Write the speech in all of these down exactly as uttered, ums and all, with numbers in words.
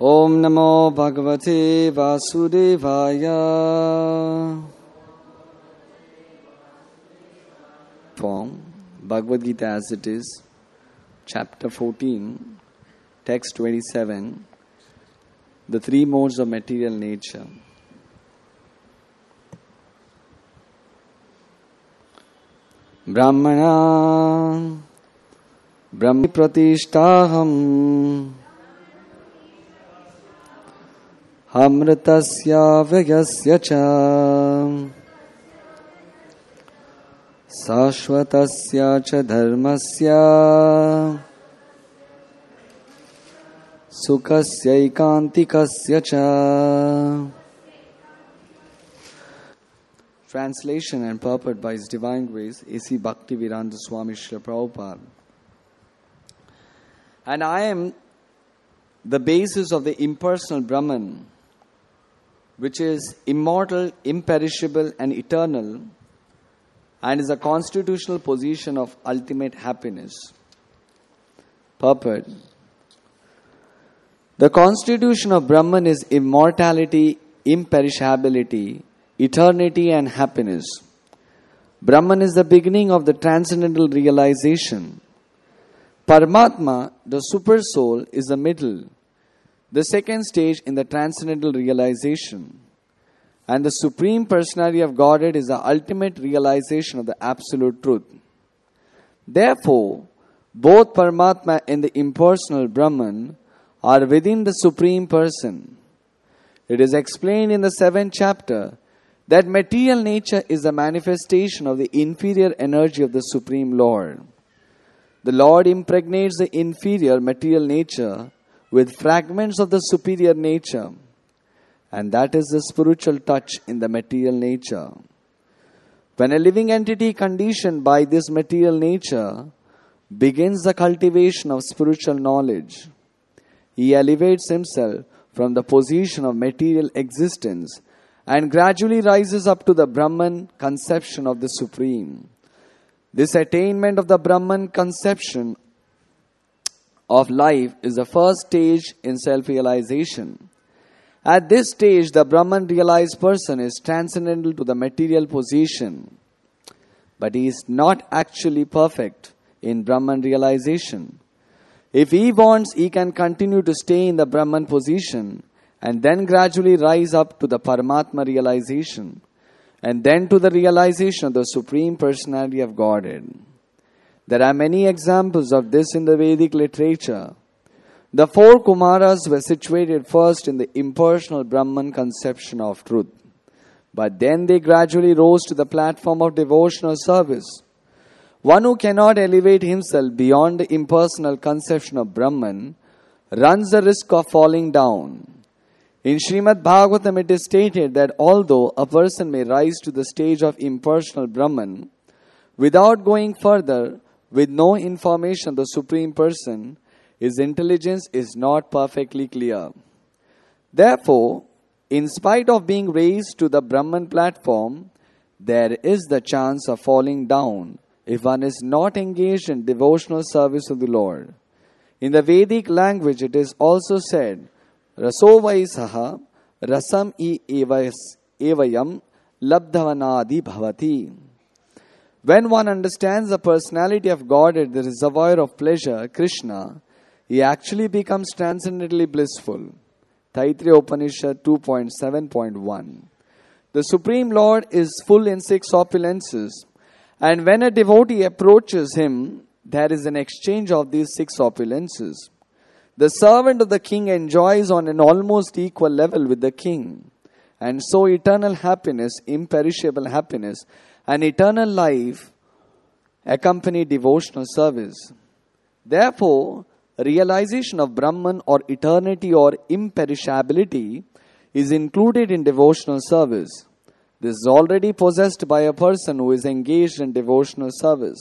Om Namo Bhagavate Vasudevaya. Form Bhagavad Gita as it is, chapter fourteen, text twenty-seven, the three modes of material nature. Brahmana Brahmi Pratishtaham Amritasya Vyasya Cha Sashvatasya Cha Dharmasya Sukasya Ikantikasya Cha. Translation and purport by His Divine Grace, A C Bhaktivedanta Swami Srila Prabhupada. And I am the basis of the impersonal Brahman, which is immortal, imperishable and eternal, and is a constitutional position of ultimate happiness. Purport. The constitution of Brahman is immortality, imperishability, eternity and happiness. Brahman is the beginning of the transcendental realization. Paramatma, the super soul, is the middle, the second stage in the transcendental realization. And the Supreme Personality of Godhead is the ultimate realization of the absolute truth. Therefore, both Paramatma and the impersonal Brahman are within the Supreme Person. It is explained in the seventh chapter that material nature is the manifestation of the inferior energy of the Supreme Lord. The Lord impregnates the inferior material nature with fragments of the superior nature, and that is the spiritual touch in the material nature. When a living entity conditioned by this material nature begins the cultivation of spiritual knowledge, he elevates himself from the position of material existence and gradually rises up to the Brahman conception of the Supreme. This attainment of the Brahman conception of life is the first stage in self-realization. At this stage, the Brahman realized person is transcendental to the material position, but he is not actually perfect in Brahman realization. If he wants, he can continue to stay in the Brahman position and then gradually rise up to the Paramatma realization, and then to the realization of the Supreme Personality of Godhead. There are many examples of this in the Vedic literature. The four Kumaras were situated first in the impersonal Brahman conception of truth, but then they gradually rose to the platform of devotional service. One who cannot elevate himself beyond the impersonal conception of Brahman runs the risk of falling down. In Srimad Bhagavatam it is stated that although a person may rise to the stage of impersonal Brahman, without going further, with no information of the Supreme Person, his intelligence is not perfectly clear. Therefore, in spite of being raised to the Brahman platform, there is the chance of falling down if one is not engaged in devotional service of the Lord. In the Vedic language it is also said, Rasovai saha rasam I evayam labdhavanadi bhavati. When one understands the personality of Godhead, the reservoir of pleasure, Krishna, he actually becomes transcendently blissful. Taittiriya Upanishad two point seven point one. The Supreme Lord is full in six opulences, and when a devotee approaches him, there is an exchange of these six opulences. The servant of the king enjoys on an almost equal level with the king. And so eternal happiness, imperishable happiness, and eternal life accompany devotional service. Therefore, realization of Brahman or eternity or imperishability is included in devotional service. This is already possessed by a person who is engaged in devotional service.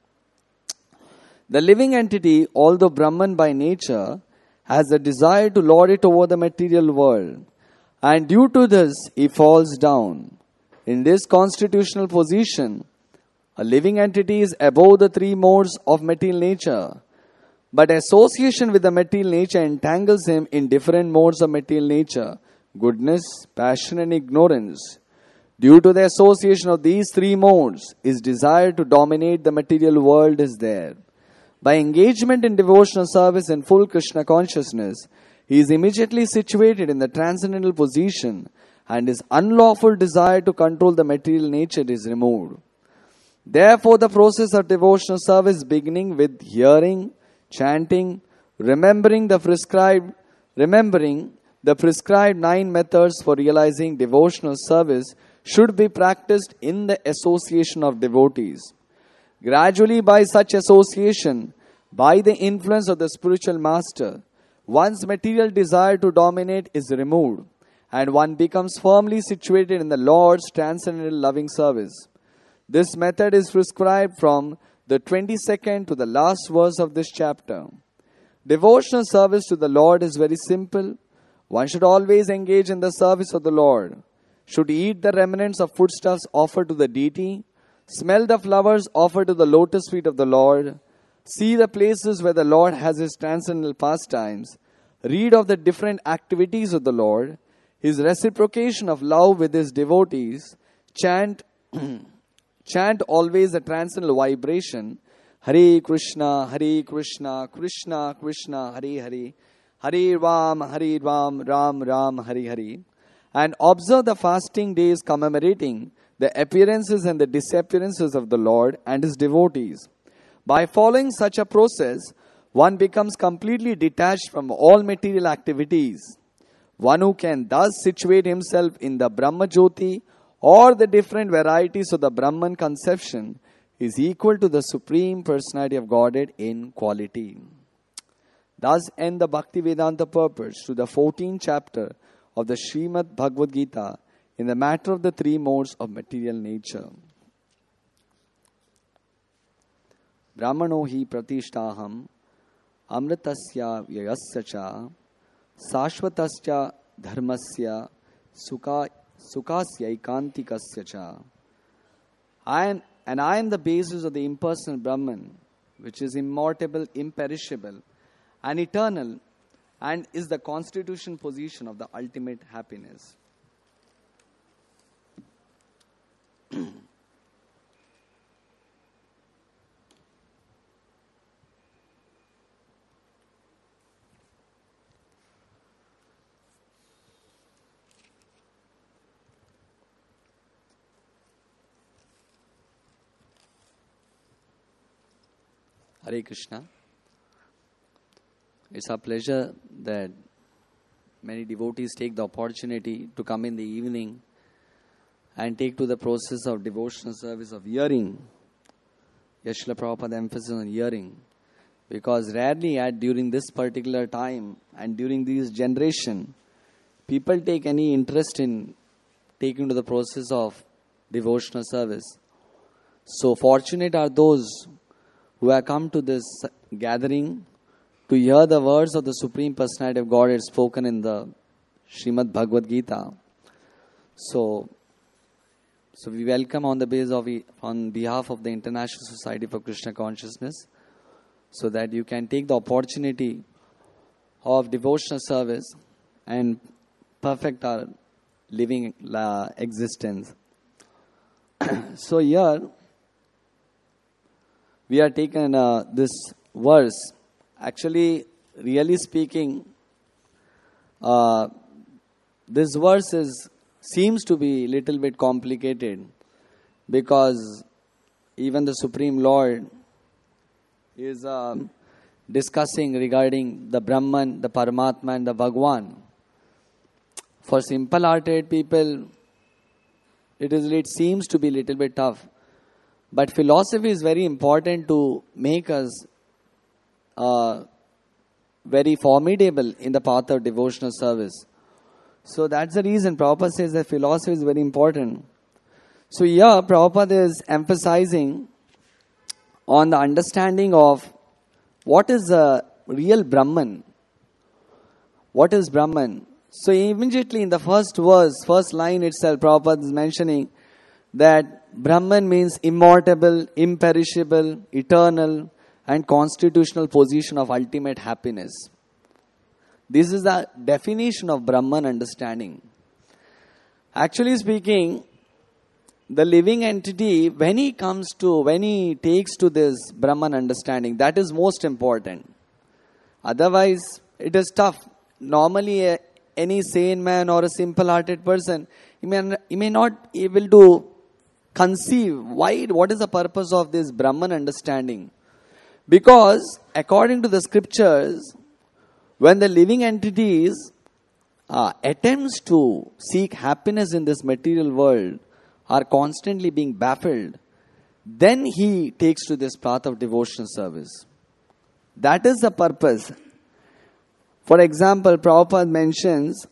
The living entity, although Brahman by nature, has a desire to lord it over the material world, and due to this he falls down. In this constitutional position, a living entity is above the three modes of material nature, But association with the material nature entangles him in different modes of material nature: goodness, passion, and ignorance. Due to the association of these three modes, his desire to dominate the material world is there. By engagement in devotional service and full Krishna consciousness, he is immediately situated in the transcendental position, and his unlawful desire to control the material nature is removed. Therefore, the process of devotional service, beginning with hearing, chanting, remembering the prescribed, remembering the prescribed nine methods for realizing devotional service, should be practiced in the association of devotees. Gradually, by such association, by the influence of the spiritual master, one's material desire to dominate is removed, and one becomes firmly situated in the Lord's transcendental loving service. This method is prescribed from the twenty-second to the last verse of this chapter. Devotional service to the Lord is very simple. One should always engage in the service of the Lord, should eat the remnants of foodstuffs offered to the deity, smell the flowers offered to the lotus feet of the Lord, see the places where the Lord has his transcendental pastimes, read of the different activities of the Lord, his reciprocation of love with his devotees, chant chant always a transcendental vibration, Hare Krishna, Hare Krishna, Krishna Krishna, Hare Hare, Hare Ram, Hare Ram, Ram Ram, Hare Hare, and observe the fasting days commemorating the appearances and the disappearances of the Lord and his devotees. By following such a process, one becomes completely detached from all material activities. One who can thus situate himself in the Brahma Jyoti or the different varieties of the Brahman conception is equal to the Supreme Personality of Godhead in quality. Thus end the Bhaktivedanta purpose to the fourteenth chapter of the Srimad Bhagavad Gita in the matter of the three modes of material nature. Brahmano hi pratishtaham amritasya vyayasya cha sashvatasya dharmasya sukha sukhasya ikantikasya cha. I am, and I am the basis of the impersonal Brahman, which is immortal, imperishable, and eternal, and is the constitution position of the ultimate happiness. Hare Krishna. It's a pleasure that many devotees take the opportunity to come in the evening and take to the process of devotional service of hearing. Srila Prabhupada emphasis on hearing, because rarely at during this particular time and during this generation, people take any interest in taking to the process of devotional service. So fortunate are those who have come to this gathering to hear the words of the Supreme Personality of Godhead spoken in the Srimad Bhagavad Gita. So, so we welcome on the basis of on behalf of the International Society for Krishna Consciousness, so that you can take the opportunity of devotional service and perfect our living uh, existence. So here we are taken uh, this verse. Actually, really speaking, uh, this verse is, seems to be a little bit complicated, because even the Supreme Lord is uh, discussing regarding the Brahman, the Paramatma and the Bhagwan. For simple-hearted people, it is it seems to be a little bit tough. But philosophy is very important to make us uh, very formidable in the path of devotional service. So that's the reason Prabhupada says that philosophy is very important. So here Prabhupada is emphasizing on the understanding of what is the real Brahman. What is Brahman? So immediately in the first verse, first line itself, Prabhupada is mentioning that Brahman means immortal, imperishable, eternal, and constitutional position of ultimate happiness. This is the definition of Brahman understanding. Actually speaking, the living entity, when he comes to, when he takes to this Brahman understanding, that is most important. Otherwise, it is tough. Normally, a, any sane man or a simple-hearted person, he may, he may not be able to conceive why, what is the purpose of this Brahman understanding. Because, according to the scriptures, when the living entities uh, attempts to seek happiness in this material world, are constantly being baffled, then he takes to this path of devotional service. That is the purpose. For example, Prabhupada mentions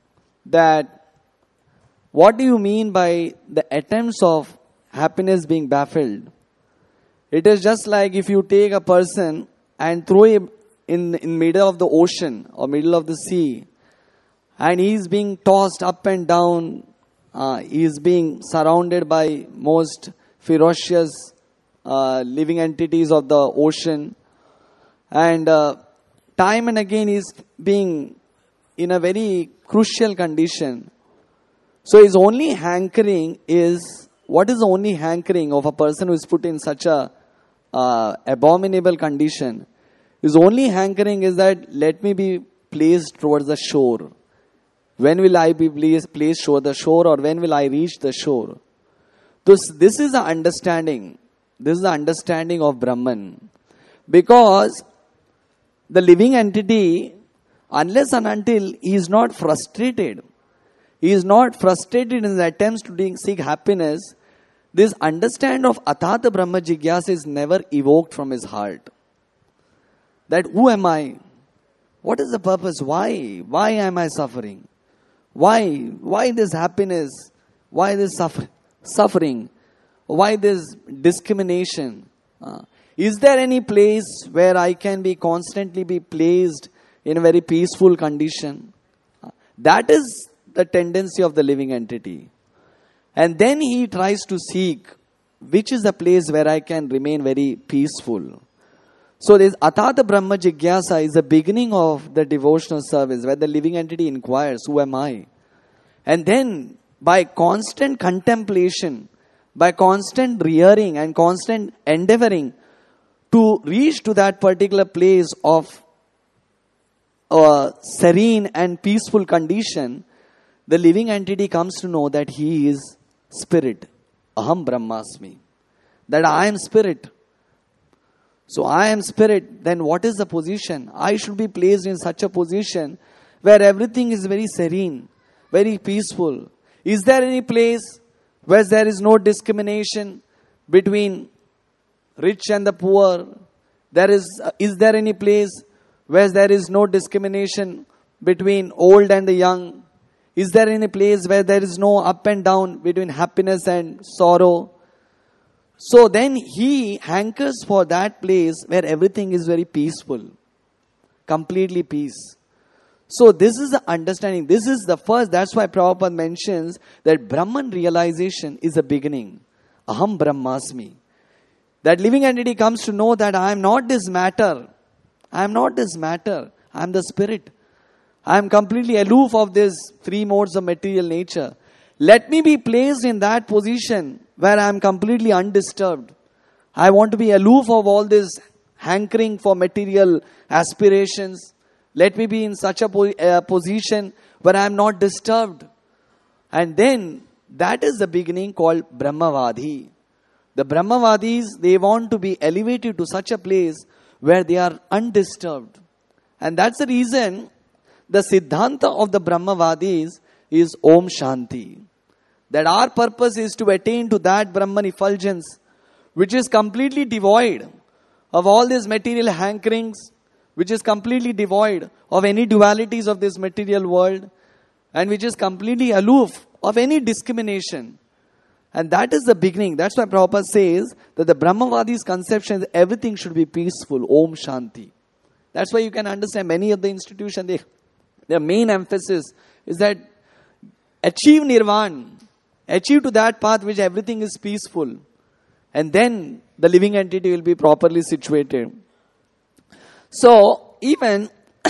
that what do you mean by the attempts of happiness being baffled? It is just like if you take a person and throw him in in middle of the ocean or middle of the sea, and he is being tossed up and down. Uh, he is being surrounded by most ferocious uh, living entities of the ocean. And uh, time and again he is being in a very crucial condition. So his only hankering is, what is the only hankering of a person who is put in such a uh, abominable condition? His only hankering is that let me be placed towards the shore. When will I be placed, placed toward the shore, or when will I reach the shore? This, this is the understanding. This is the understanding of Brahman. Because the living entity, unless and until he is not frustrated, he is not frustrated in his attempts to seek happiness, this understanding of Athata Brahma Jigyasa is never evoked from his heart. That who am I? What is the purpose? Why? Why am I suffering? Why? Why this happiness? Why this suffer- suffering? Why this discrimination? Uh, is there any place where I can be constantly be placed in a very peaceful condition? Uh, that is the tendency of the living entity. And then he tries to seek which is the place where I can remain very peaceful. So this Athata Brahma Jigyasa is the beginning of the devotional service where the living entity inquires, who am I? And then by constant contemplation, by constant rearing and constant endeavoring to reach to that particular place of a serene and peaceful condition, the living entity comes to know that he is spirit. Aham Brahmasmi. That I am spirit. So I am spirit, then what is the position? I should be placed in such a position where everything is very serene, very peaceful. Is there any place where there is no discrimination between rich and the poor? There is, is there any place where there is no discrimination between old and the young? Is there any place where there is no up and down between happiness and sorrow? So then he hankers for that place where everything is very peaceful. Completely peace. So this is the understanding. This is the first. That's why Prabhupada mentions that Brahman realization is the beginning. Aham Brahmasmi. That living entity comes to know that I am not this matter. I am not this matter. I am the spirit. I am completely aloof of these three modes of material nature. Let me be placed in that position where I am completely undisturbed. I want to be aloof of all this hankering for material aspirations. Let me be in such a po- uh, position where I am not disturbed. And then that is the beginning called Brahmavadi. The Brahmavadis, they want to be elevated to such a place where they are undisturbed. And that's the reason the Siddhanta of the Brahmavadis is Om Shanti. That our purpose is to attain to that Brahman effulgence, which is completely devoid of all these material hankerings, which is completely devoid of any dualities of this material world, and which is completely aloof of any discrimination. And that is the beginning. That's why Prabhupada says that the Brahmavadi's conception is everything should be peaceful, Om Shanti. That's why you can understand many of the institutions, they, their main emphasis is that achieve Nirvana. Achieve to that path which everything is peaceful. And then the living entity will be properly situated. So even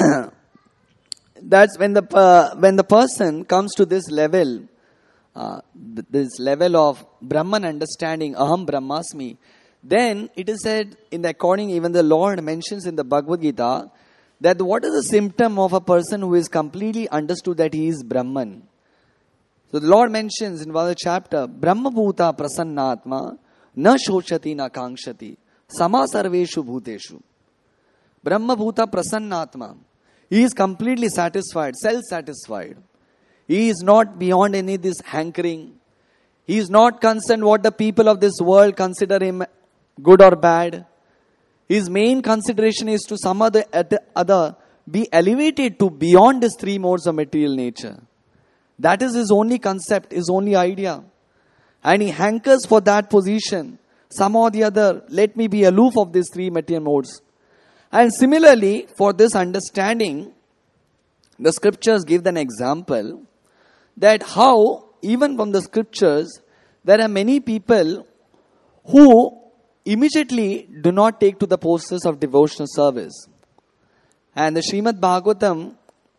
that's when the uh, when the person comes to this level, uh, th- this level of Brahman understanding, Aham Brahmasmi, then it is said in the according, even the Lord mentions in the Bhagavad Gita that what is the symptom of a person who is completely understood that he is Brahman. So the Lord mentions in one chapter, Brahma Bhuta Prasannatma Na Shochati Na Kangshati Sama Sarveshu Bhuteshu. Brahma Bhuta Prasannatma. He is completely satisfied, self-satisfied. He is not beyond any this hankering. He is not concerned what the people of this world consider him good or bad. His main consideration is to some other, other be elevated to beyond these three modes of material nature. That is his only concept, his only idea. And he hankers for that position. Some or the other, let me be aloof of these three material modes. And similarly, for this understanding, the scriptures give an example that how, even from the scriptures, there are many people who immediately do not take to the process of devotional service. And the Srimad Bhagavatam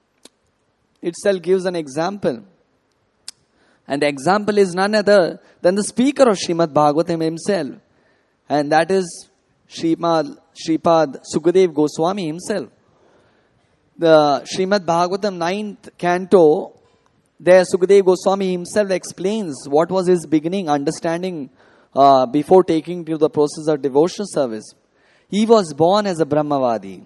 itself gives an example. And the example is none other than the speaker of Srimad Bhagavatam himself. And that is Srimad, Sripad Sukadev Goswami himself. The Srimad Bhagavatam ninth canto, there Sukadev Goswami himself explains what was his beginning understanding uh, before taking to the process of devotional service. He was born as a Brahmavadi.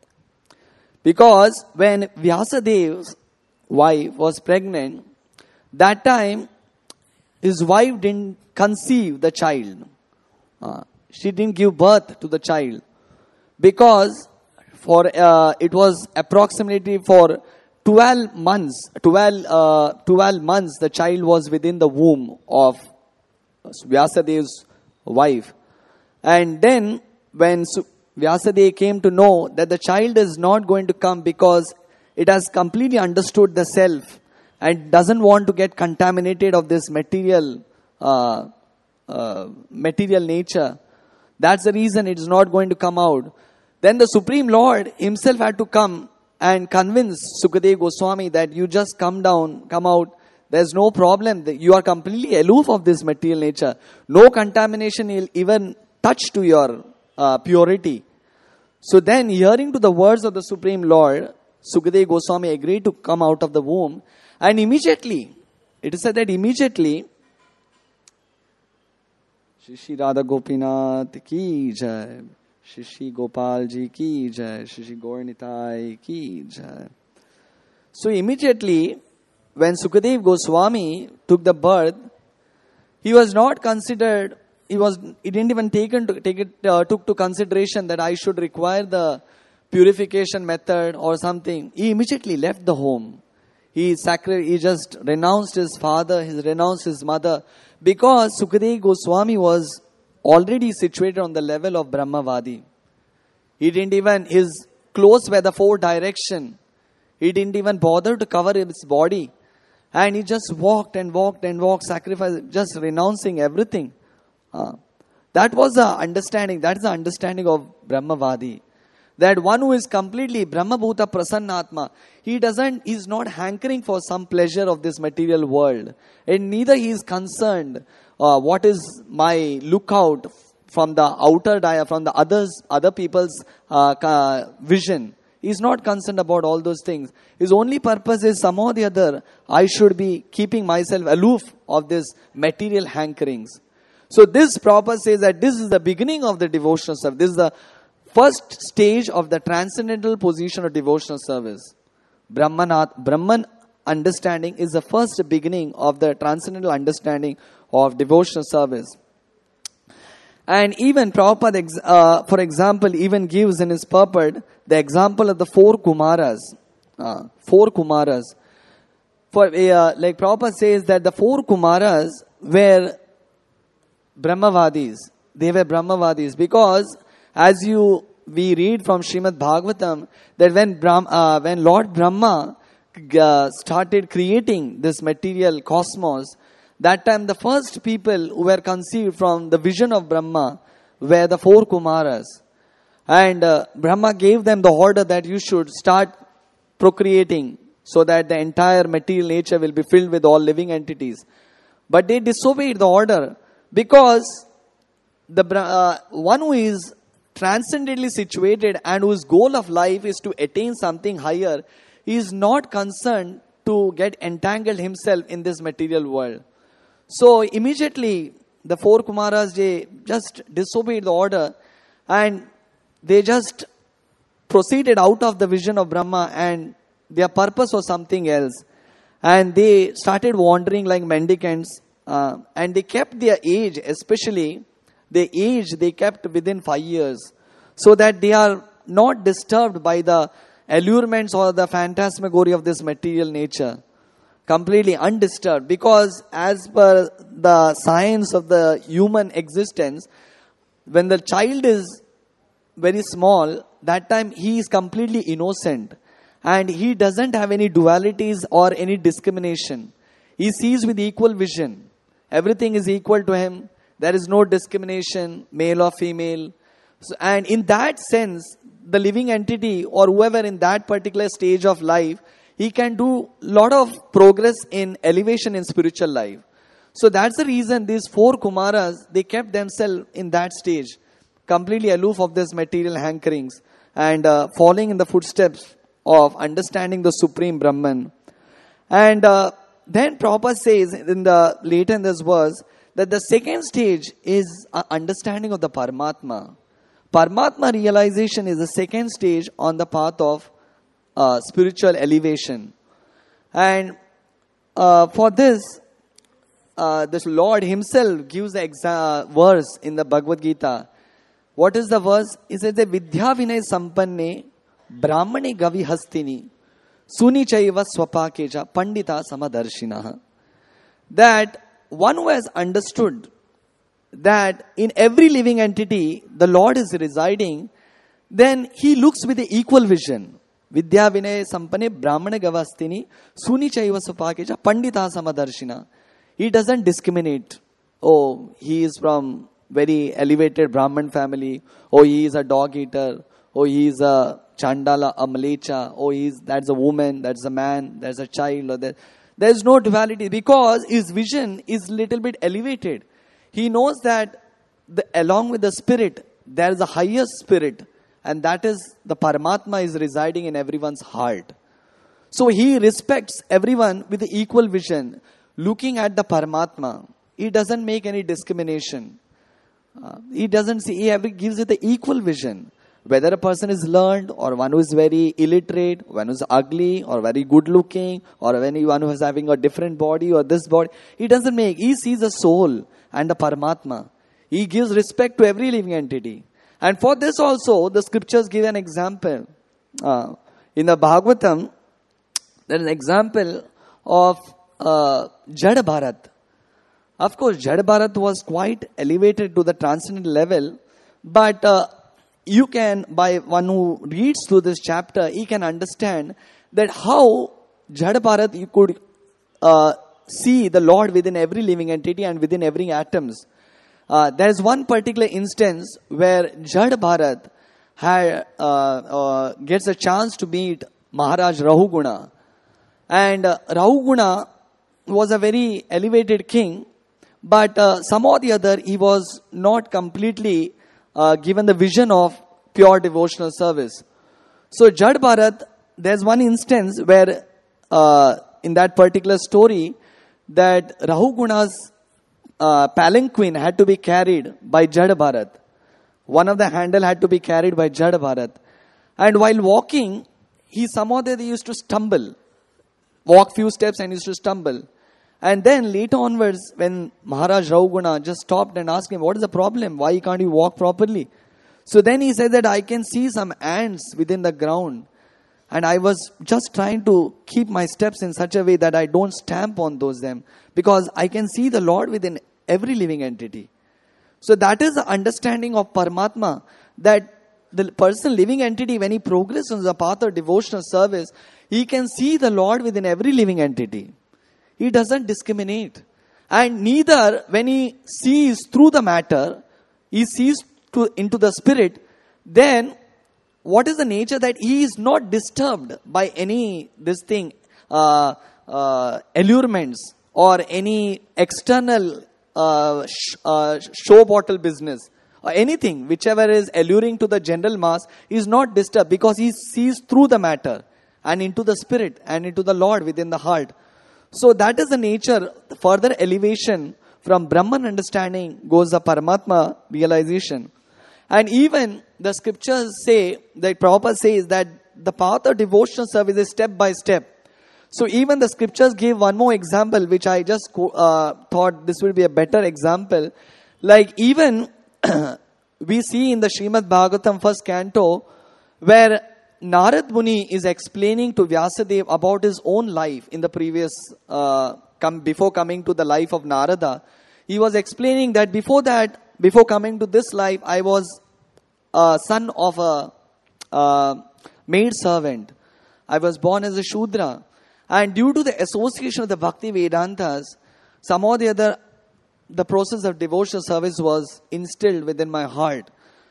Because when Vyasadev's wife was pregnant, that time his wife didn't conceive the child. Uh, she didn't give birth to the child. Because for uh, it was approximately for twelve months, twelve, uh, twelve months the child was within the womb of Vyasadev's wife. And then when Vyasadeva came to know that the child is not going to come because it has completely understood the self and doesn't want to get contaminated of this material uh, uh, material nature. That's the reason it is not going to come out. Then the Supreme Lord himself had to come and convince Sukadeva Goswami that you just come down, come out. There's no problem. You are completely aloof of this material nature. No contamination will even touch to your uh, purity. So then, hearing to the words of the Supreme Lord, Sukadeva Goswami agreed to come out of the womb. And immediately, it is said that immediately, Shri Shri Radha Gopinath ki jai, Shri Shri Gopal ji ki jai, Shri Shri Gaur Nitai ki jai. So immediately, when Sukadeva Goswami took the birth, he was not considered, he was, he didn't even taken to, take it, uh, took to consideration that I should require the purification method or something. He immediately left the home. He sacred, he just renounced his father, he renounced his mother, because Sukadeva Goswami was already situated on the level of Brahmavadi. He didn't even, his clothes were the four direction. He didn't even bother to cover his body. And he just walked and walked and walked, sacrificed, just renouncing everything. Uh, that was the understanding, that is the understanding of Brahmavadi. That one who is completely Brahma Bhuta Prasannatma, he doesn't, he is not hankering for some pleasure of this material world. And neither he is concerned, uh, what is my lookout from the outer dia, from the others, other people's uh, vision. He is not concerned about all those things. His only purpose is some or the other, I should be keeping myself aloof of this material hankerings. So this Prabhupada says that this is the beginning of the devotional service. This is the first stage of the transcendental position of devotional service. Brahmanat, Brahman understanding is the first beginning of the transcendental understanding of devotional service. And even Prabhupada, uh, for example, even gives in his purport the example of the four Kumaras. Uh, four Kumaras. For uh, like Prabhupada says that the four Kumaras were Brahmavadis. They were Brahmavadis because as you we read from Srimad Bhagavatam that when Brahm, uh, when Lord Brahma uh, started creating this material cosmos, that time the first people who were conceived from the vision of Brahma were the four Kumaras. And uh, Brahma gave them the order that you should start procreating so that the entire material nature will be filled with all living entities. But they disobeyed the order because the uh, one who is transcendently situated and whose goal of life is to attain something higher, he is not concerned to get entangled himself in this material world. So immediately the four Kumaras, they just disobeyed the order and they just proceeded out of the vision of Brahma, and their purpose was something else. And they started wandering like mendicants, uh, and they kept their age, especially the age they kept within five years, so that they are not disturbed by the allurements or the phantasmagory of this material nature. Completely undisturbed, because as per the science of the human existence, when the child is very small, that time he is completely innocent and he doesn't have any dualities or any discrimination. He sees with equal vision. Everything is equal to him. There is no discrimination, male or female. So, and in that sense, the living entity or whoever in that particular stage of life, he can do lot of progress in elevation in spiritual life. So that's the reason these four Kumaras, they kept themselves in that stage, completely aloof of this material hankerings and uh, following in the footsteps of understanding the Supreme Brahman. And uh, then Prabhupada says in the later in this verse that the second stage is uh, understanding of the Paramatma. Paramatma realization is the second stage on the path of uh, spiritual elevation. And uh, for this, uh, this Lord himself gives the exa- verse in the Bhagavad Gita. What is the verse? It says, Vidya Vinay Sampanne Brahmani Gavi Hastini Suni Chaiva Swapakeja Pandita Samadarshinaha. That one who has understood that in every living entity the Lord is residing, then he looks with the equal vision. Vidya Vinay Sampanne Brahmana Gavastini Suni Chaiva Swapakeja Pandita Samadarshina. He doesn't discriminate. Oh, he is from very elevated Brahman family. Oh, he is a dog eater. Oh, he is a Chandala, a Malecha. Oh, he is, that's a woman, that's a man, that's a child. Or that. There is no duality because his vision is little bit elevated. He knows that the, along with the spirit, there is a higher spirit, and that is the Paramatma is residing in everyone's heart. So he respects everyone with the equal vision, looking at the Paramatma. He doesn't make any discrimination. Uh, he doesn't see, he every, gives it the equal vision. Whether a person is learned or one who is very illiterate, one who is ugly or very good looking, or anyone who is having a different body or this body, he doesn't make, he sees the soul and the Paramatma. He gives respect to every living entity. And for this also, the scriptures give an example. Uh, in the Bhagavatam, there is an example of uh, Jada Bharat. Of course, Jada Bharat was quite elevated to the transcendental level, but uh, you can, by one who reads through this chapter, he can understand that how Jada Bharat you could uh, see the Lord within every living entity and within every atoms. Uh, there is one particular instance where Jada Bharat had, uh, uh, gets a chance to meet Maharaj Rahuguna. And uh, Rahuguna was a very elevated king, but uh, somehow or the other he was not completely uh, given the vision of pure devotional service. So Jada Bharat, there's one instance where uh, in that particular story that Rahuguna's uh, palanquin had to be carried by Jada Bharat. One of the handle had to be carried by Jada Bharat. And while walking, he somehow they used to stumble. Walk few steps and used to stumble. And then later onwards, when Maharaj Rahuguna just stopped and asked him, what is the problem? Why can't you walk properly? So then he said that I can see some ants within the ground. And I was just trying to keep my steps in such a way that I don't stamp on those them. Because I can see the Lord within every living entity. So that is the understanding of Paramatma. That the person, living entity, when he progresses on the path of devotional service, he can see the Lord within every living entity. He doesn't discriminate. And neither when he sees through the matter, he sees to, into the spirit, then what is the nature that he is not disturbed by any this thing, uh, uh, allurements or any external uh, sh- uh, show bottle business or anything, whichever is alluring to the general mass, is not disturbed because he sees through the matter and into the spirit and into the Lord within the heart. So that is the nature. The further elevation from Brahman understanding goes the Paramatma realization. And even the scriptures say, that Prabhupada says that the path of devotional service is step by step. So even the scriptures gave one more example, which I just uh, thought this would be a better example. Like even we see in the Srimad Bhagavatam first canto, where Narad Muni is explaining to Vyasadeva about his own life in the previous, uh, come, before coming to the life of Narada. He was explaining that before that, before coming to this life, I was a son of a uh, maid servant. I was born as a Shudra. And due to the association of the Bhakti Vedantas, some or the other, the process of devotional service was instilled within my heart.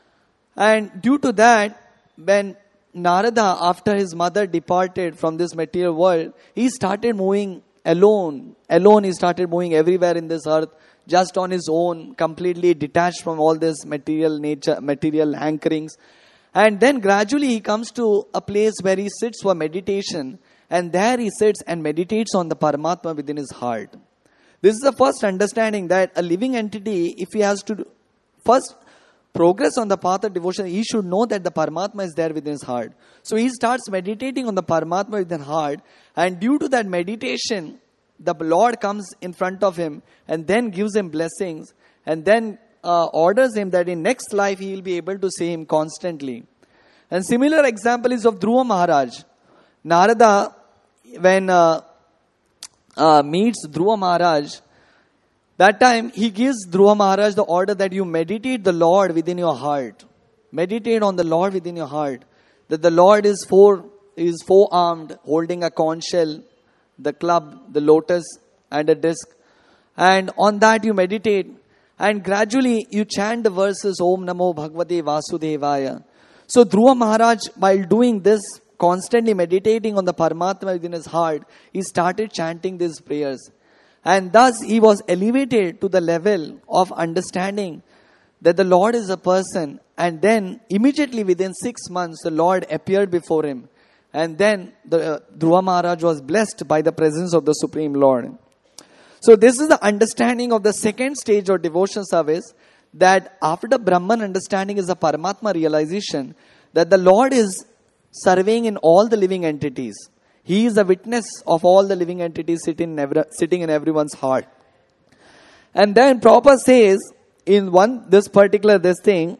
And due to that, when Narada, after his mother departed from this material world, he started moving alone. Alone he started moving everywhere in this earth, just on his own, completely detached from all this material nature, material hankerings. And then gradually he comes to a place where he sits for meditation, and there he sits and meditates on the Paramatma within his heart. This is the first understanding that a living entity, if he has to first progress on the path of devotion, he should know that the Paramatma is there within his heart. So he starts meditating on the Paramatma within his heart, and due to that meditation, the Lord comes in front of him and then gives him blessings and then uh, orders him that in next life he will be able to say him constantly. And similar example is of Dhruva Maharaj. Narada, when uh, uh, meets Dhruva Maharaj, that time he gives Dhruva Maharaj the order that you meditate the Lord within your heart. Meditate on the Lord within your heart. That the Lord is four, is four-armed, holding a conch shell, the club, the lotus and a disc. And on that you meditate. And gradually you chant the verses Om Namo Bhagavate Vasudevaya. So Dhruva Maharaj, while doing this, constantly meditating on the Paramatma within his heart, he started chanting these prayers. And thus he was elevated to the level of understanding that the Lord is a person. And then immediately within six months, the Lord appeared before him. And then the uh, Dhruva Maharaj was blessed by the presence of the Supreme Lord. So this is the understanding of the second stage of devotion service, that after the Brahman understanding is the Paramatma realization, that the Lord is surveying in all the living entities. He is a witness of all the living entities sitting in, every, sitting in everyone's heart. And then Prabhupada says in one this particular this thing,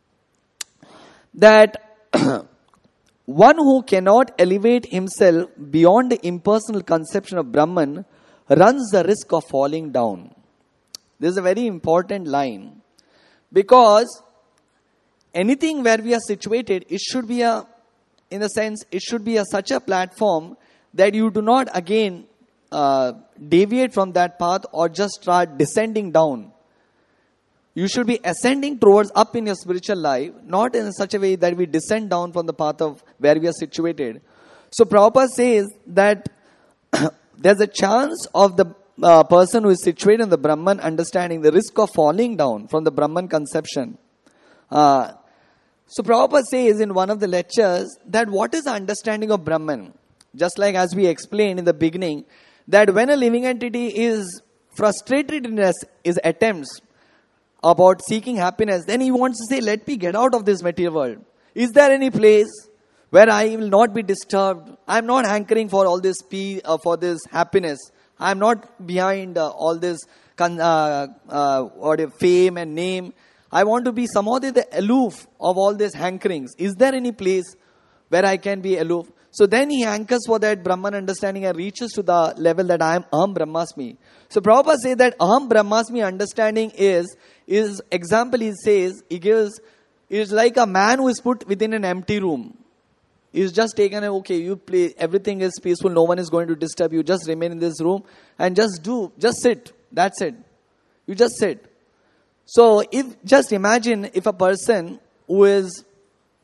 that one who cannot elevate himself beyond the impersonal conception of Brahman runs the risk of falling down. This is a very important line. Because anything where we are situated, it should be a, in a sense, it should be a, such a platform that you do not again uh, deviate from that path or just start descending down. You should be ascending towards up in your spiritual life, not in such a way that we descend down from the path of where we are situated. So Prabhupada says that there's a chance of the uh, person who is situated in the Brahman understanding the risk of falling down from the Brahman conception. Uh, so Prabhupada says in one of the lectures that what is the understanding of Brahman? Just like as we explained in the beginning, that when a living entity is frustrated in his, his attempts about seeking happiness, then he wants to say, let me get out of this material world. Is there any place where I will not be disturbed? I am not hankering for all this peace, uh, for this happiness. I am not behind uh, all this con- uh, uh, what if, fame and name. I want to be somehow the aloof of all these hankerings. Is there any place where I can be aloof? So then he hankers for that Brahman understanding and reaches to the level that I am Aham Brahmasmi. So Prabhupada says that Aham Brahmasmi understanding is, is example he says, he gives, is like a man who is put within an empty room. He's just taken, okay, you play, everything is peaceful, no one is going to disturb you, just remain in this room and just do, just sit, that's it. You just sit. So if, just imagine if a person who is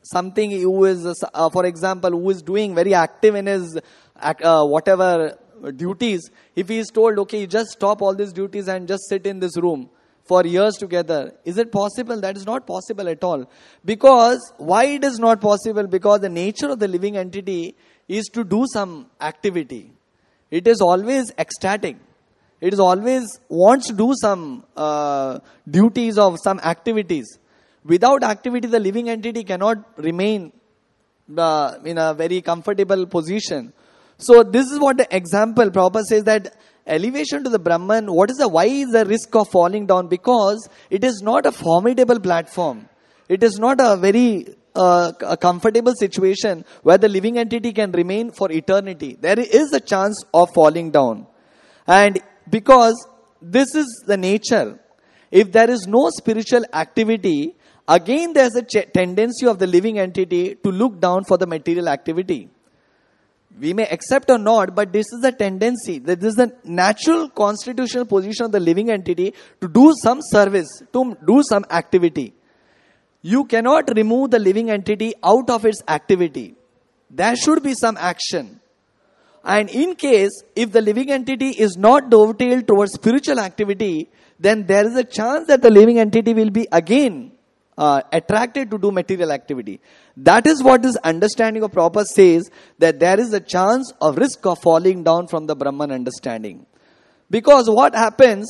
something who is, uh, for example, who is doing very active in his uh, whatever duties, if he is told, okay, you just stop all these duties and just sit in this room for years together, is it possible? That is not possible at all. Because, why it is not possible? Because the nature of the living entity is to do some activity. It is always ecstatic. It is always wants to do some uh, duties of some activities. Without activity, the living entity cannot remain uh, in a very comfortable position. So this is what the example, Prabhupada says that elevation to the Brahman, what is the, why is the risk of falling down? Because it is not a formidable platform. It is not a very uh, a comfortable situation where the living entity can remain for eternity. There is a chance of falling down. And because this is the nature, if there is no spiritual activity, again there is a ch- tendency of the living entity to look down for the material activity. We may accept or not, but this is the tendency. This is the natural constitutional position of the living entity to do some service, to do some activity. You cannot remove the living entity out of its activity. There should be some action. And in case, if the living entity is not dovetailed towards spiritual activity, then there is a chance that the living entity will be again uh, attracted to do material activity. That is what this understanding of Prabhupada says, that there is a chance of risk of falling down from the Brahman understanding. Because what happens,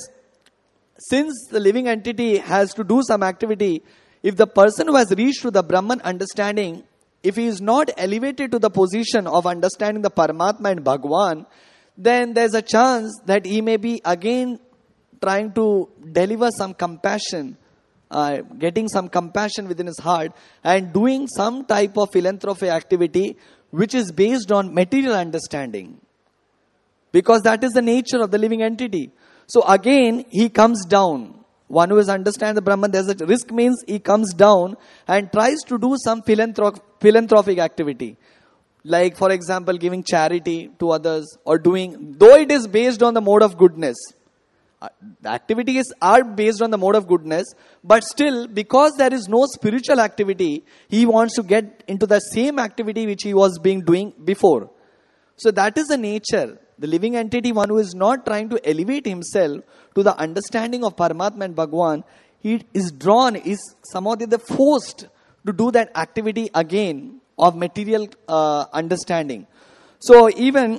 since the living entity has to do some activity, if the person who has reached to the Brahman understanding, if he is not elevated to the position of understanding the Paramatma and Bhagwan, then there is a chance that he may be again trying to deliver some compassion, uh, getting some compassion within his heart and doing some type of philanthropy activity which is based on material understanding. Because that is the nature of the living entity. So again, he comes down. One who has understand the Brahman, there's a risk means he comes down and tries to do some philanthrop- philanthropic activity. Like, for example, giving charity to others or doing, though it is based on the mode of goodness. Uh, the activities are based on the mode of goodness, but still, because there is no spiritual activity, he wants to get into the same activity which he was being doing before. So that is the nature. The living entity, one who is not trying to elevate himself to the understanding of Paramatma and Bhagwan, he is drawn, is somehow the forced to do that activity again of material uh, understanding. So even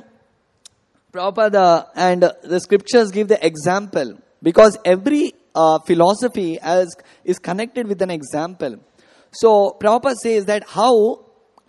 Prabhupada and the scriptures give the example, because every uh, philosophy has, is connected with an example. So Prabhupada says that how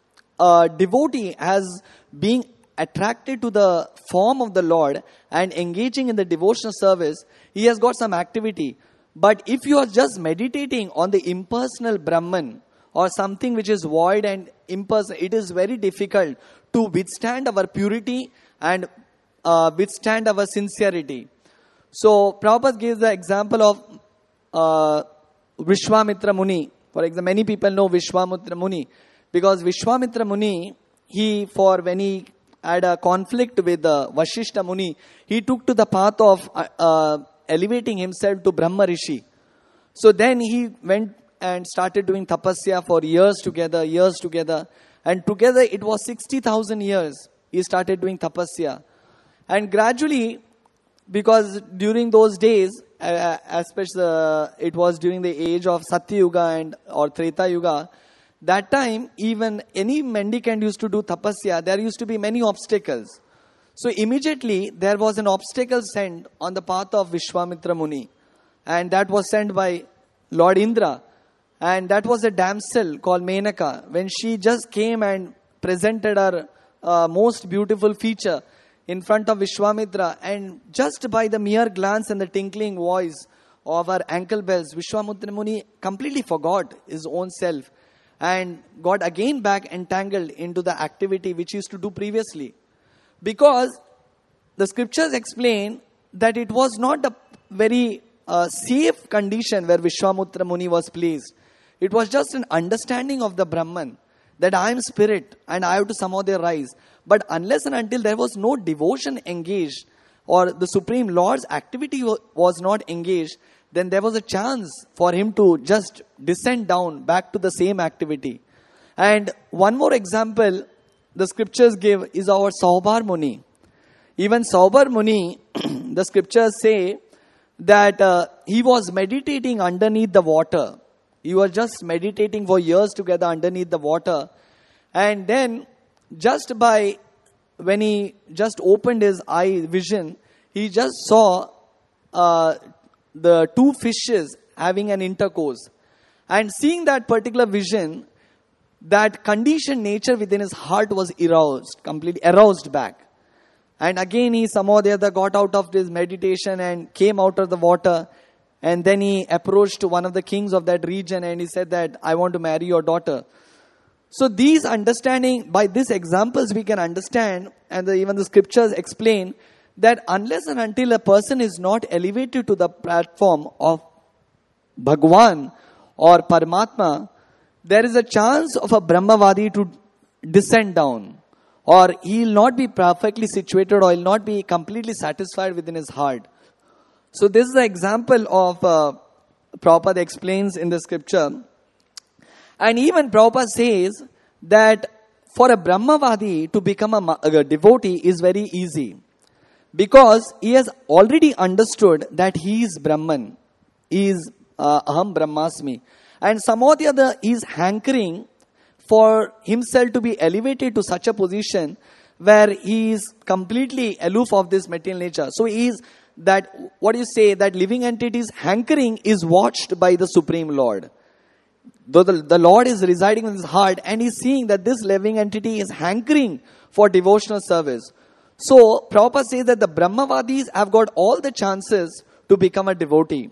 a devotee has been attracted to the form of the Lord and engaging in the devotional service, he has got some activity. But if you are just meditating on the impersonal Brahman or something which is void and impersonal, it is very difficult to withstand our purity and uh, withstand our sincerity. So Prabhupada gives the example of uh, Vishwamitra Muni. For example, many people know Vishwamitra Muni, because Vishwamitra Muni, he for when he had a conflict with uh, Vashishta Muni, he took to the path of uh, uh, elevating himself to Brahma Rishi. So then he went and started doing tapasya for years together, years together. And together it was sixty thousand years he started doing tapasya. And gradually, because during those days, uh, especially uh, it was during the age of Satya Yuga and or Treta Yuga, that time, even any mendicant used to do tapasya, there used to be many obstacles. So immediately, there was an obstacle sent on the path of Vishwamitra Muni. And that was sent by Lord Indra. And that was a damsel called Menaka. When she just came and presented her uh, most beautiful feature in front of Vishwamitra, and just by the mere glance and the tinkling voice of her ankle bells, Vishwamitra Muni completely forgot his own self and got again back entangled into the activity which he used to do previously. Because the scriptures explain that it was not a very uh, safe condition where Vishwamitra Muni was placed. It was just an understanding of the Brahman, that I am spirit and I have to somehow there rise. But unless and until there was no devotion engaged, or the Supreme Lord's activity was not engaged, then there was a chance for him to just descend down back to the same activity. And one more example the scriptures give is our Saubar Muni. Even Saubar Muni, the scriptures say that uh, he was meditating underneath the water. He was just meditating for years together underneath the water. And then just by, when he just opened his eye vision, he just saw uh, the two fishes having an intercourse. And seeing that particular vision, that conditioned nature within his heart was aroused, completely aroused back. And again he somehow the other got out of this meditation and came out of the water. And then he approached one of the kings of that region and he said that, I want to marry your daughter. So these understanding, by these examples we can understand, and the, even the scriptures explain, that unless and until a person is not elevated to the platform of Bhagwan or Paramatma, there is a chance of a Brahmavadi to descend down. Or he will not be perfectly situated, or he will not be completely satisfied within his heart. So this is the example of uh, Prabhupada explains in the scripture. And even Prabhupada says that for a Brahmavadi to become a, a devotee is very easy. Because he has already understood that he is Brahman. He is uh, Aham Brahmasmi. And somehow or the other he is hankering for himself to be elevated to such a position where he is completely aloof of this material nature. So he is that, what do you say, that living entity's hankering is watched by the Supreme Lord. Though the, the Lord is residing in his heart and he is seeing that this living entity is hankering for devotional service. So Prabhupada says that the Brahmavadis have got all the chances to become a devotee.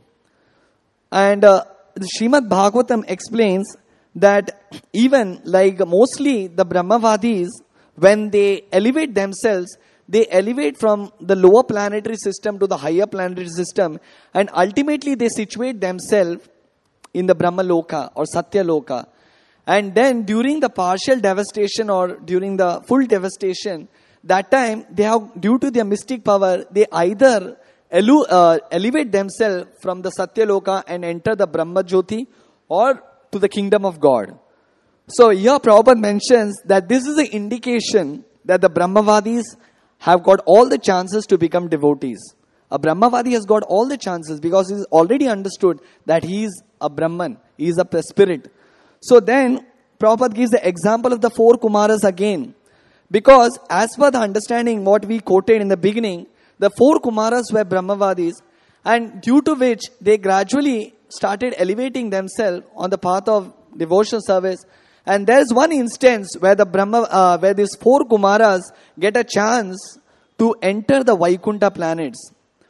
And uh, the Srimad Bhagavatam explains that even like mostly the Brahmavadis, when they elevate themselves, they elevate from the lower planetary system to the higher planetary system, and ultimately they situate themselves in the Brahma Loka or Satya Loka. And then during the partial devastation or during the full devastation, that time they have, due to their mystic power, they either elu- uh, elevate themselves from the Satya Loka and enter the Brahma Jyoti or to the kingdom of God. So here Prabhupada mentions that this is an indication that the Brahmavadis have got all the chances to become devotees. A Brahmavadi has got all the chances because he's already understood that he is a Brahman, he is a spirit. So then Prabhupada gives the example of the four Kumaras again. Because as per the understanding what we quoted in the beginning, the four Kumaras were Brahmavadis, and due to which they gradually started elevating themselves on the path of devotional service. And there is one instance where the Brahma, uh, where these four Kumaras get a chance to enter the Vaikunta planets.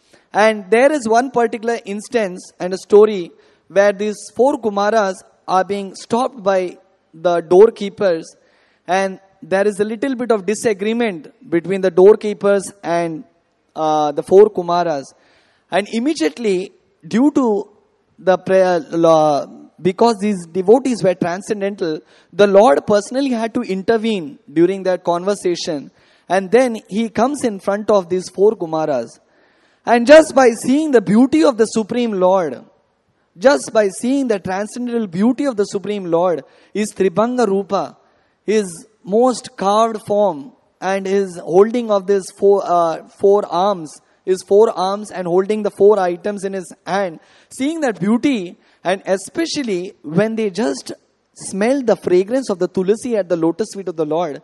And there is one particular instance and a story where these four Kumaras are being stopped by the doorkeepers, and there is a little bit of disagreement between the doorkeepers and uh, the four Kumaras. And immediately, due to the prayer, uh, because these devotees were transcendental, the Lord personally had to intervene during that conversation. And then he comes in front of these four Kumaras. And just by seeing the beauty of the Supreme Lord, just by seeing the transcendental beauty of the Supreme Lord, his Tribhanga Rupa, his most carved form, and his holding of this four, uh, four arms, his four arms and holding the four items in his hand, seeing that beauty, and especially when they just smelled the fragrance of the tulasi at the lotus feet of the Lord,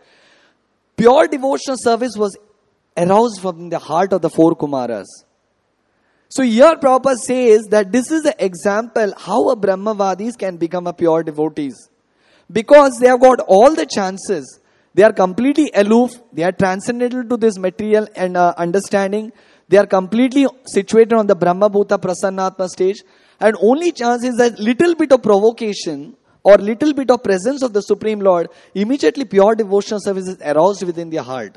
pure devotional service was aroused from the heart of the four Kumaras. So here Prabhupada says that this is an example how a Brahmavadis can become a pure devotees. Because they have got all the chances. They are completely aloof. They are transcendental to this material and uh, understanding. They are completely situated on the Brahma Bhuta Prasannatma stage. And only chance is that little bit of provocation or little bit of presence of the Supreme Lord, immediately pure devotional service is aroused within their heart.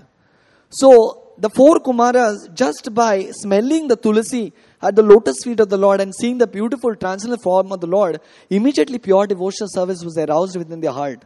So the four Kumaras, just by smelling the tulasi at the lotus feet of the Lord and seeing the beautiful transcendental form of the Lord, immediately pure devotional service was aroused within their heart.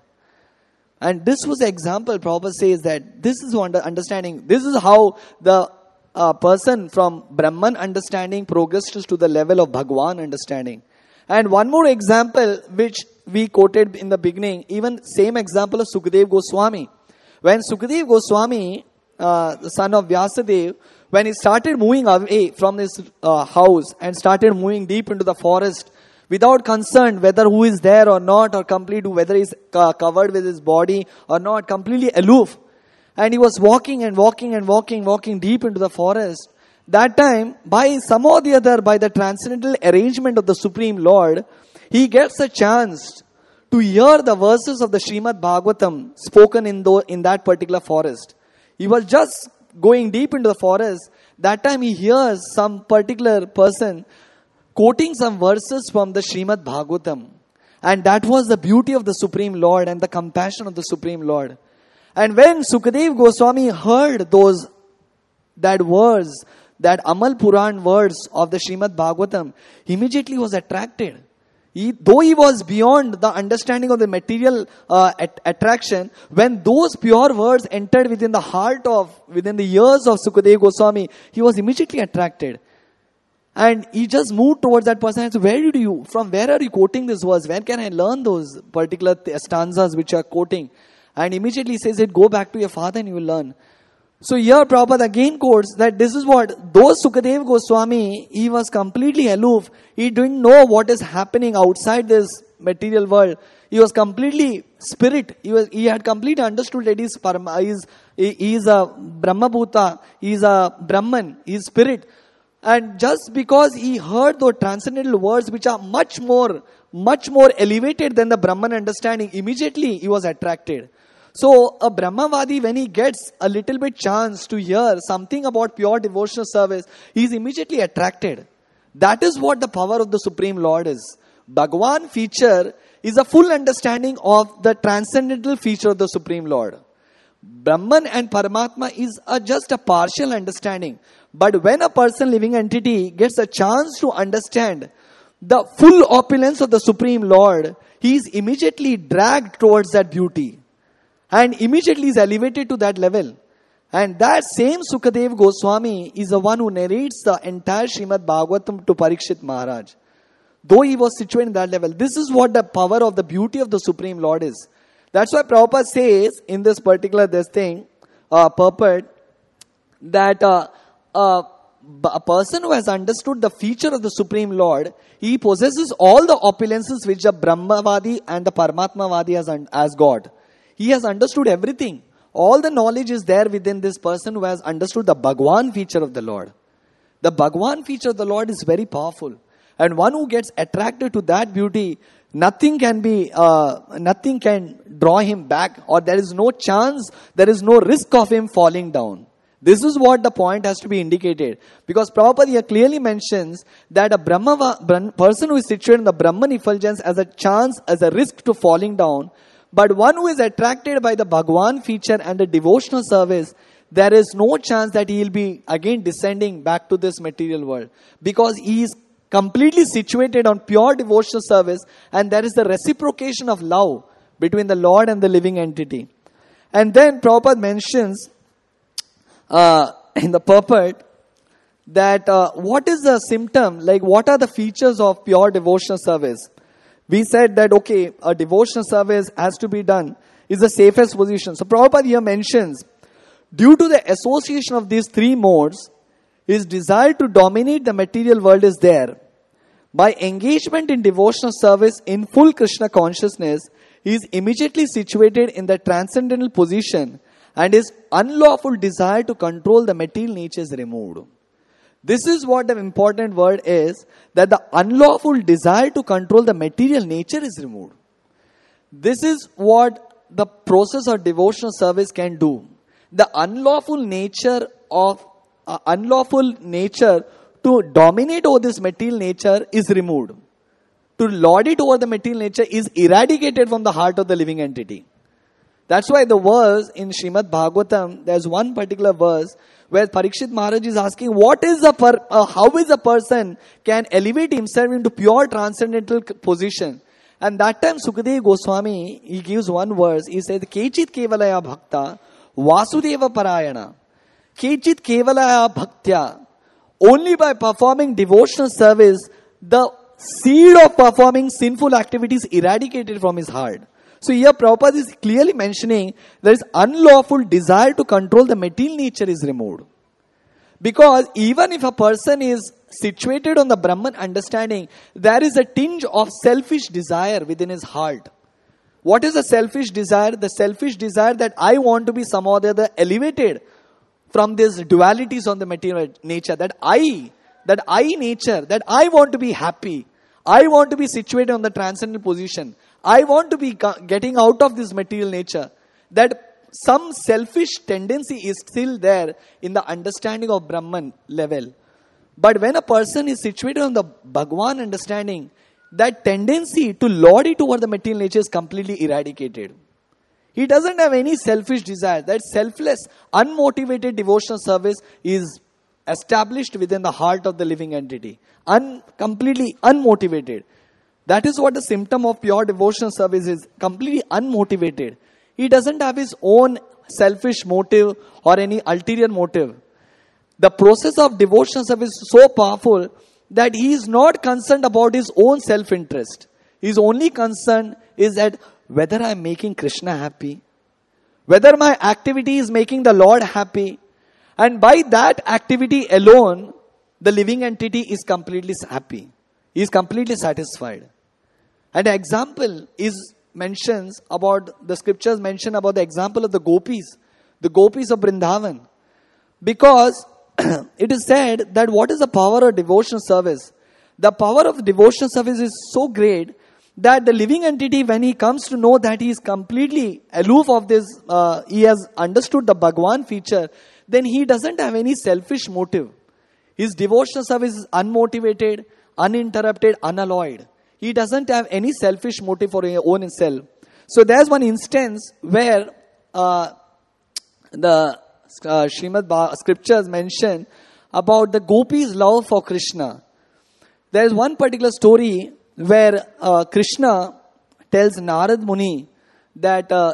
And this was the example Prabhupada says that this is under understanding. This is how the uh, person from Brahman understanding progressed to the level of Bhagwan understanding. And one more example which we quoted in the beginning, even same example of Sukadev Goswami. When Sukadev Goswami, uh, the son of Vyasadeva, when he started moving away from his uh, house and started moving deep into the forest, without concern whether who is there or not, or complete whether he is uh, covered with his body or not, completely aloof. And he was walking and walking and walking, walking deep into the forest. That time, by some or the other, by the transcendental arrangement of the Supreme Lord, he gets a chance to hear the verses of the Srimad Bhagavatam spoken in, the, in that particular forest. He was just going deep into the forest. That time he hears some particular person quoting some verses from the Srimad Bhagavatam. And that was the beauty of the Supreme Lord and the compassion of the Supreme Lord. And when Sukadev Goswami heard those, that words, that Amal Puran words of the Srimad Bhagavatam, he immediately was attracted. He, though he was beyond the understanding of the material uh, at, attraction, when those pure words entered within the heart of, within the ears of Sukadev Goswami, he was immediately attracted. And he just moved towards that person and said, where did you, from where are you quoting this verse? Where can I learn those particular stanzas which you are quoting? And immediately he says, go back to your father and you will learn. So here Prabhupada again quotes that this is what, though Sukadev Goswami, he was completely aloof. He didn't know what is happening outside this material world. He was completely spirit. He was, he had completely understood that he is, parma, he is, he is a Brahma Bhuta, he is a Brahman, he is spirit. And just because he heard those transcendental words which are much more, much more elevated than the Brahman understanding, immediately he was attracted. So a Brahmavadi, when he gets a little bit chance to hear something about pure devotional service, he is immediately attracted. That is what the power of the Supreme Lord is. Bhagwan feature is a full understanding of the transcendental feature of the Supreme Lord. Brahman and Paramatma is a, just a partial understanding. But when a person, living entity, gets a chance to understand the full opulence of the Supreme Lord, he is immediately dragged towards that beauty. And immediately is elevated to that level. And that same Sukadev Goswami is the one who narrates the entire Srimad Bhagavatam to Parikshit Maharaj. Though he was situated in that level. This is what the power of the beauty of the Supreme Lord is. That's why Prabhupada says in this particular this thing, uh, purport, that uh, uh, a person who has understood the feature of the Supreme Lord, he possesses all the opulences which the Brahmavadi and the Paramatmavadi has as God. He has understood everything. All the knowledge is there within this person who has understood the Bhagwan feature of the Lord. The Bhagwan feature of the Lord is very powerful. And one who gets attracted to that beauty, nothing can be, uh, nothing can draw him back, or there is no chance, there is no risk of him falling down. This is what the point has to be indicated. Because Prabhupada here clearly mentions that a Brahma, person who is situated in the Brahman effulgence has a chance, as a risk to falling down. But one who is attracted by the Bhagwan feature and the devotional service, there is no chance that he will be again descending back to this material world. Because he is completely situated on pure devotional service, and there is the reciprocation of love between the Lord and the living entity. And then Prabhupada mentions uh, in the purport that uh, what is the symptom, like what are the features of pure devotional service? We said that, okay, a devotional service has to be done, is the safest position. So Prabhupada here mentions, due to the association of these three modes, his desire to dominate the material world is there. By engagement in devotional service in full Krishna consciousness, he is immediately situated in the transcendental position, and his unlawful desire to control the material nature is removed. This is what the important word is, that the unlawful desire to control the material nature is removed. This is what the process of devotional service can do. The unlawful nature of, uh, unlawful nature to dominate over this material nature is removed. To lord it over the material nature is eradicated from the heart of the living entity. That's why the verse in Srimad Bhagavatam, there's one particular verse where Parikshit Maharaj is asking, what is a per, uh, how is a person can elevate himself into pure transcendental position? And that time Sukadev Goswami, he gives one verse. He says, Kechit kevalaya bhakta vasudeva parayana. Kechit kevalaya bhaktya. Only by performing devotional service, the seed of performing sinful activities eradicated from his heart. So here Prabhupada is clearly mentioning there is unlawful desire to control the material nature is removed. Because even if a person is situated on the Brahman understanding, there is a tinge of selfish desire within his heart. What is a selfish desire? The selfish desire that I want to be somehow or the other elevated from these dualities on the material nature. That I, that I nature, that I want to be happy. I want to be situated on the transcendental position. I want to be getting out of this material nature. That some selfish tendency is still there in the understanding of Brahman level. But when a person is situated on the Bhagwan understanding, that tendency to lord it over the material nature is completely eradicated. He doesn't have any selfish desire. That selfless, unmotivated devotional service is established within the heart of the living entity. Un, completely unmotivated. That is what the symptom of pure devotional service is. Completely unmotivated. He doesn't have his own selfish motive or any ulterior motive. The process of devotional service is so powerful that he is not concerned about his own self-interest. His only concern is that whether I am making Krishna happy, whether my activity is making the Lord happy, and by that activity alone, the living entity is completely happy. He is completely satisfied. And an example is mentions about, the scriptures mention about the example of the gopis, the gopis of Vrindavan. Because it is said that what is the power of devotional service? The power of devotional service is so great that the living entity, when he comes to know that he is completely aloof of this, uh, he has understood the Bhagwan feature, then he doesn't have any selfish motive. His devotional service is unmotivated, uninterrupted, unalloyed. He doesn't have any selfish motive for his own self. So there's one instance where uh, the uh, Srimad Bha- scriptures mention about the gopis' love for Krishna. There is one particular story where uh, Krishna tells Narad Muni that, uh,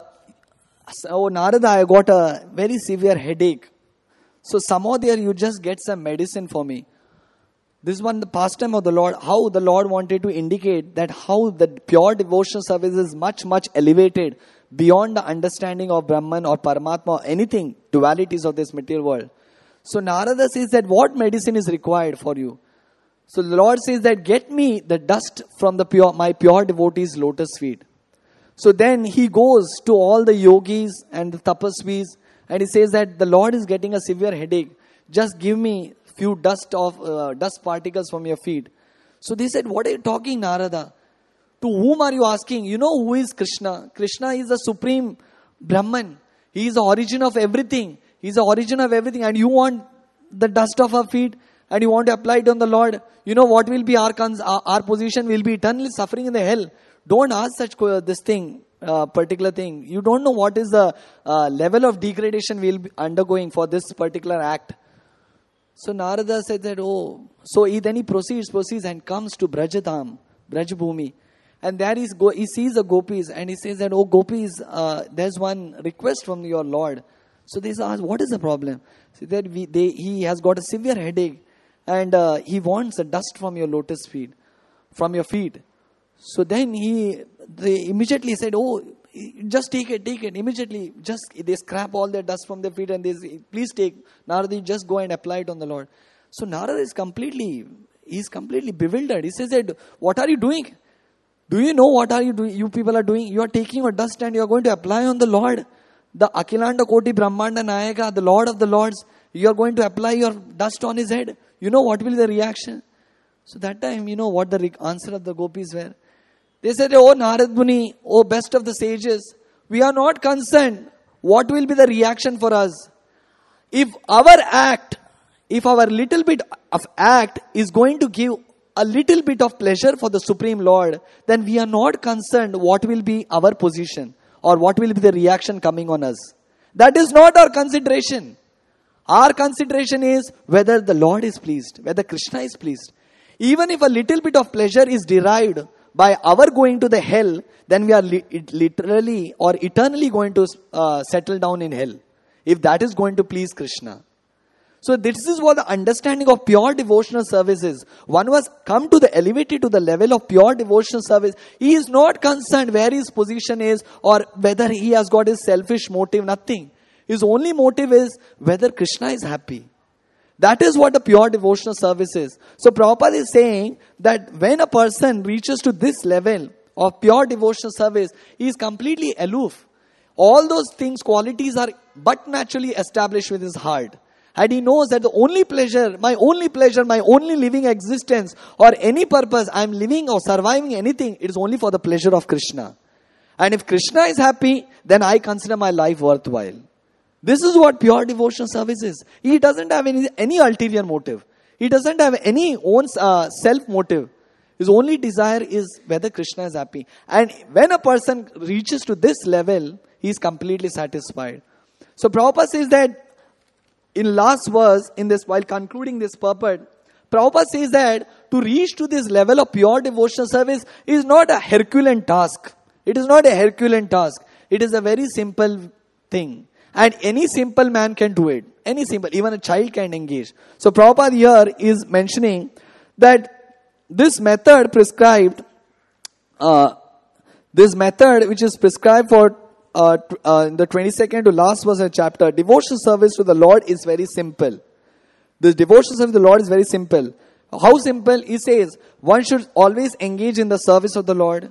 oh Narada, I got a very severe headache. So somehow there you just get some medicine for me. This is one the pastime of the Lord, how the Lord wanted to indicate that how the pure devotional service is much, much elevated beyond the understanding of Brahman or Paramatma or anything, dualities of this material world. So Narada says that what medicine is required for you? So the Lord says that get me the dust from the pure, my pure devotees' lotus feet. So then he goes to all the yogis and the tapasvis and he says that the Lord is getting a severe headache. Just give me few dust of uh, dust particles from your feet. So they said, what are you talking, Narada? To whom are you asking? You know who is Krishna? Krishna is the supreme Brahman. He is the origin of everything. He is the origin of everything. And you want the dust of our feet and you want to apply it on the Lord. You know what will be our, cons- our, our position? Will be eternally suffering in the hell. Don't ask such uh, this thing, uh, particular thing. You don't know what is the uh, level of degradation we will be undergoing for this particular act. So Narada said that, oh, so he then he proceeds, proceeds and comes to Brajadham, Brajbhumi. And there he's go, he sees the gopis and he says that, oh gopis, uh, there's one request from your Lord. So they ask, what is the problem? So that we, they, he has got a severe headache and uh, he wants the dust from your lotus feet, from your feet. So then he, they immediately said, oh, just take it, take it. Immediately, just they scrap all their dust from their feet and they say, please take. Narada, just go and apply it on the Lord. So Narada is completely, he's completely bewildered. He says that, what are you doing? Do you know what are you doing? You people are doing? You are taking your dust and you are going to apply on the Lord. The Akhilanda Koti Brahmanda Nayaka, the Lord of the Lords. You are going to apply your dust on his head. You know what will be the reaction? So that time, you know what the answer of the gopis were? They said, oh Narad Muni, oh best of the sages, we are not concerned. What will be the reaction for us? If our act, if our little bit of act is going to give a little bit of pleasure for the Supreme Lord, then we are not concerned what will be our position or what will be the reaction coming on us. That is not our consideration. Our consideration is whether the Lord is pleased, whether Krishna is pleased. Even if a little bit of pleasure is derived by our going to the hell, then we are li- literally or eternally going to uh, settle down in hell. If that is going to please Krishna. So this is what the understanding of pure devotional service is. One was come to the elevated to the level of pure devotional service. He is not concerned where his position is or whether he has got his selfish motive, nothing. His only motive is whether Krishna is happy. That is what the pure devotional service is. So Prabhupada is saying that when a person reaches to this level of pure devotional service, he is completely aloof. All those things, qualities are but naturally established with his heart. And he knows that the only pleasure, my only pleasure, my only living existence or any purpose I am living or surviving anything, it is only for the pleasure of Krishna. And if Krishna is happy, then I consider my life worthwhile. This is what pure devotional service is. He doesn't have any, any ulterior motive. He doesn't have any own uh, self motive. His only desire is whether Krishna is happy. And when a person reaches to this level, he is completely satisfied. So Prabhupada says that in last verse, in this, while concluding this purport, Prabhupada says that to reach to this level of pure devotional service is not a Herculean task. It is not a Herculean task. It is a very simple thing. And any simple man can do it. Any simple, even a child can engage. So Prabhupada here is mentioning that this method prescribed, uh, this method which is prescribed for Uh, uh, in the twenty-second to last verse of the chapter, devotional service to the Lord is very simple. This devotional service to the Lord is very simple. How simple? He says, one should always engage in the service of the Lord.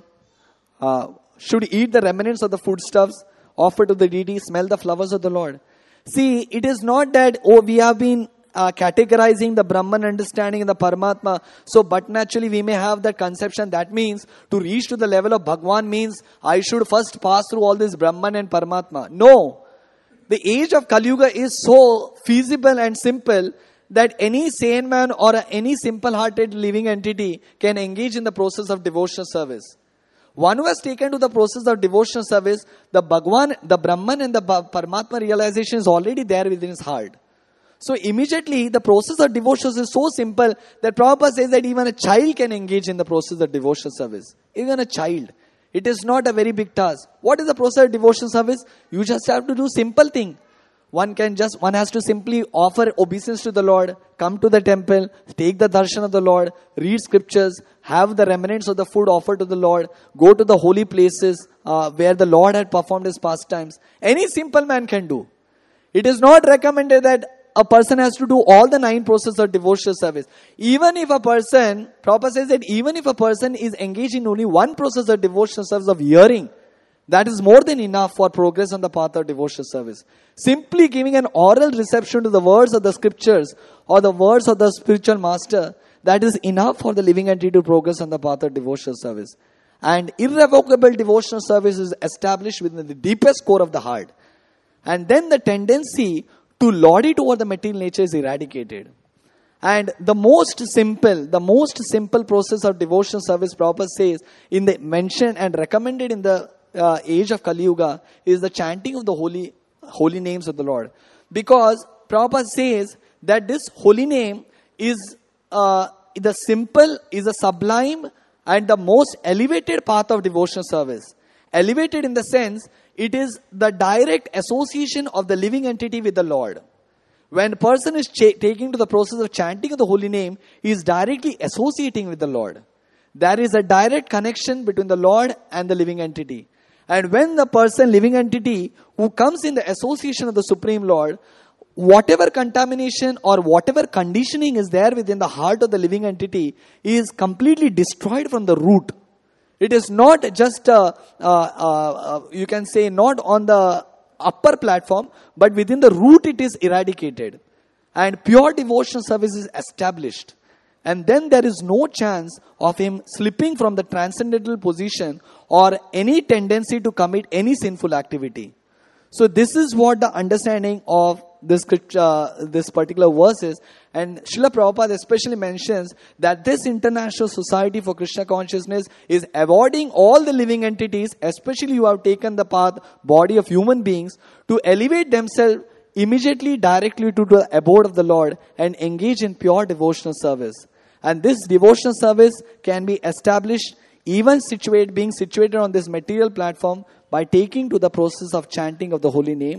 Uh, should eat the remnants of the foodstuffs, offer to the deity, smell the flowers of the Lord. See, it is not that, oh, we have been uh, categorizing the Brahman understanding and the Paramatma. So, but naturally we may have that conception. That means to reach to the level of Bhagwan means I should first pass through all this Brahman and Paramatma. No. The age of Kali Yuga is so feasible and simple that any sane man or any simple-hearted living entity can engage in the process of devotional service. One who has taken to the process of devotional service, the Bhagwan, the Brahman and the Paramatma realization is already there within his heart. So immediately the process of devotion is so simple that Prabhupada says that even a child can engage in the process of devotional service. Even a child. It is not a very big task. What is the process of devotional service? You just have to do simple thing. One can just, one has to simply offer obeisance to the Lord, come to the temple, take the darshan of the Lord, read scriptures, have the remnants of the food offered to the Lord, go to the holy places uh, where the Lord had performed his pastimes. Any simple man can do. It is not recommended that a person has to do all the nine processes of devotional service. Even if a person, Prabhupada says that even if a person is engaged in only one process of devotional service of hearing, that is more than enough for progress on the path of devotional service. Simply giving an oral reception to the words of the scriptures or the words of the spiritual master, that is enough for the living entity to progress on the path of devotional service. And irrevocable devotional service is established within the deepest core of the heart. And then the tendency to lord it over the material nature is eradicated. And the most simple, the most simple process of devotional service, Prabhupada says, in the mentioned and recommended in the uh, age of Kali Yuga, is the chanting of the holy, holy names of the Lord. Because Prabhupada says that this holy name is uh, the simple, is a sublime and the most elevated path of devotional service. Elevated in the sense, it is the direct association of the living entity with the Lord. When a person is ch- taking to the process of chanting of the holy name, he is directly associating with the Lord. There is a direct connection between the Lord and the living entity. And when the person, living entity, who comes in the association of the Supreme Lord, whatever contamination or whatever conditioning is there within the heart of the living entity is completely destroyed from the root. It is not just, uh, uh, uh, you can say, not on the upper platform, but within the root it is eradicated. And pure devotional service is established. And then there is no chance of him slipping from the transcendental position or any tendency to commit any sinful activity. So this is what the understanding of this uh, this particular verse is. And Srila Prabhupada especially mentions that this International Society for Krishna Consciousness is awarding all the living entities, especially who have taken the path, body of human beings, to elevate themselves immediately, directly to the abode of the Lord and engage in pure devotional service. And this devotional service can be established even situate, being situated on this material platform by taking to the process of chanting of the holy names,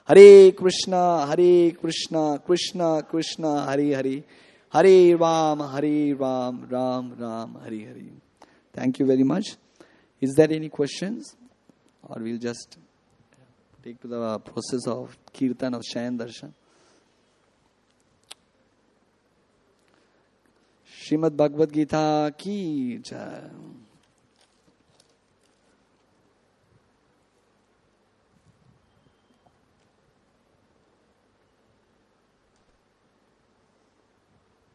Hare Krishna, Hare Krishna, Krishna Krishna, Hare Hare, Hare Ram, Hare Ram, Ram Ram, Hare Hare. Thank you very much. Is there any questions? Or we'll just take to the process of Kirtan of Shayan Darshan. Srimad Bhagavad Gita ki jai.